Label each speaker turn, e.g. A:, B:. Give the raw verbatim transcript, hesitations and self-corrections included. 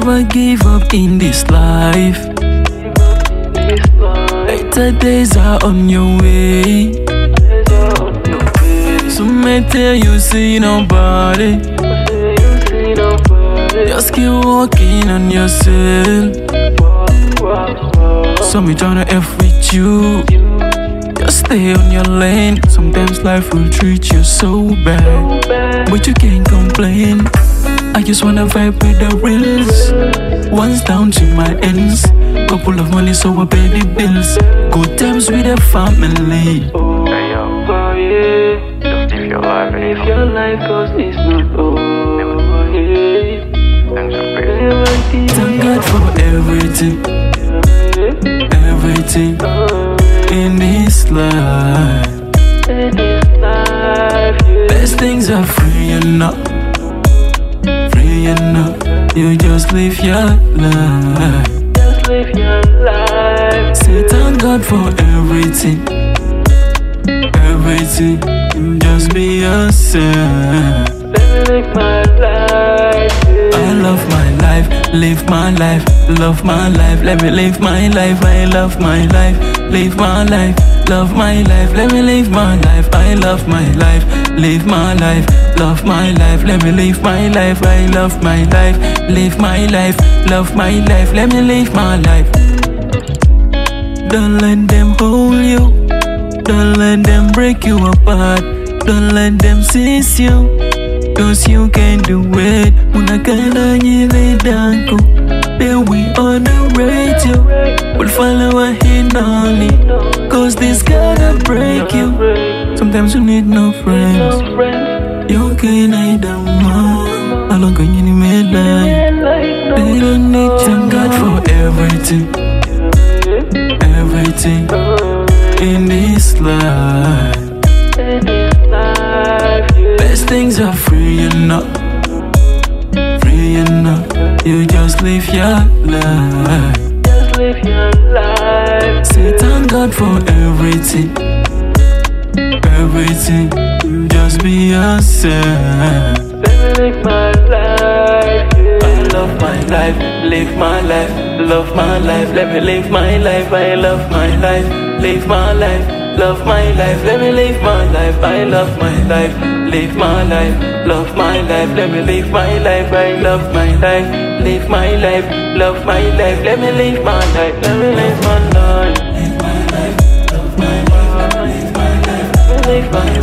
A: Never give up in this life. Better days are on your way. So may tell you see nobody. Just keep walking on yourself. So me tryna F with you. Just stay on your lane. Sometimes life will treat you so bad, but you can't complain. I just wanna vibe with the reals. One's down to my ends. Couple of money so I pay the bills. Good times with the family.
B: Hey yo, just live your life.
C: Live your life cause it's not over.
B: Things are crazy.
A: Thank God for everything, everything in this life. Best things are free enough, free enough. You just live your life.
C: Just live your life.
A: Say thank God for everything, everything. You just be yourself.
C: Let me live my life.
A: I love my life, live my life, love my life. Let me live my life. I love my life, live my life, love my life. Let me live my life. I love my life, live my life, love my life. Let me live my life. I love my life, live my life, love my life. Let me live my life. Don't let them hold you. Don't let them break you apart. Don't let them seize you, cause you can do it. Munakana nyele danko. Then we underrate you. We'll follow our hand only, cause this gonna break you. Sometimes you need no friends. You can hide them all. How long can you need me like? They don't need you. Thank God for everything, everything in this life. Best things are free enough, free enough. You just live your life.
C: Just live your life.
A: Say thank God for everything, everything. You just be yourself.
C: Let me live my life.
A: I love my life, live my life, love my life. Let me live my life. I love my life, live my life, love my life. Let me live my life. I love my life, live my life, love my life. Let me live my life. I love my life, live my life, love my life. Let me live my life. Let me live my life. Live my life, love my life, live my life. Live my